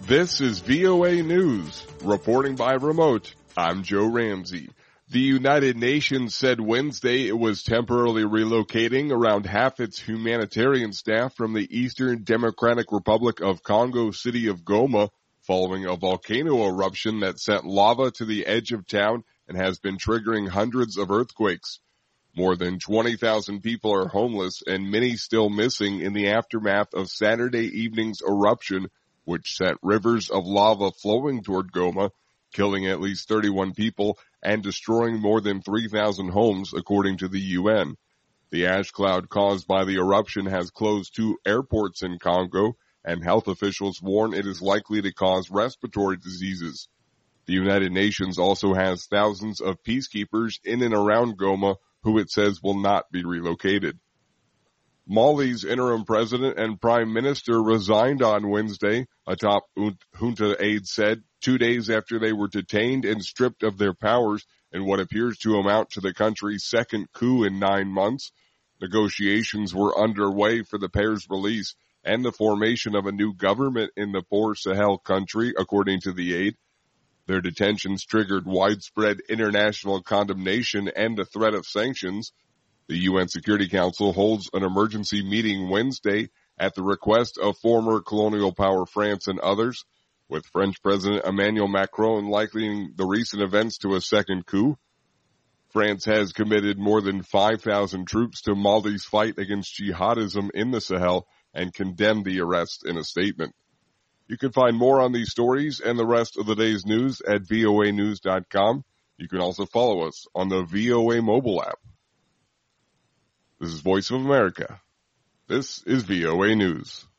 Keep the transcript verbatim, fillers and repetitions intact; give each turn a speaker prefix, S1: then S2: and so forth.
S1: This is V O A News. Reporting by remote, I'm Joe Ramsey. The United Nations said Wednesday it was temporarily relocating around half its humanitarian staff from the Eastern Democratic Republic of Congo city of Goma following a volcano eruption that sent lava to the edge of town and has been triggering hundreds of earthquakes. More than twenty thousand people are homeless and many still missing in the aftermath of Saturday evening's eruption, which sent rivers of lava flowing toward Goma, killing at least thirty-one people and destroying more than three thousand homes, according to the U N. The ash cloud caused by the eruption has closed two airports in Congo, and health officials warn it is likely to cause respiratory diseases. The United Nations also has thousands of peacekeepers in and around Goma who it says will not be relocated. Mali's interim president and prime minister resigned on Wednesday, a top junta aide said, two days after they were detained and stripped of their powers in what appears to amount to the country's second coup in nine months. Negotiations were underway for the pair's release and the formation of a new government in the poor Sahel country, according to the aide. Their detentions triggered widespread international condemnation and a threat of sanctions. The U N Security Council holds an emergency meeting Wednesday at the request of former colonial power France and others, with French President Emmanuel Macron likening the recent events to a second coup. France has committed more than five thousand troops to Mali's fight against jihadism in the Sahel and condemned the arrest in a statement. You can find more on these stories and the rest of the day's news at V O A news dot com. You can also follow us on the V O A mobile app. This is Voice of America. This is V O A News.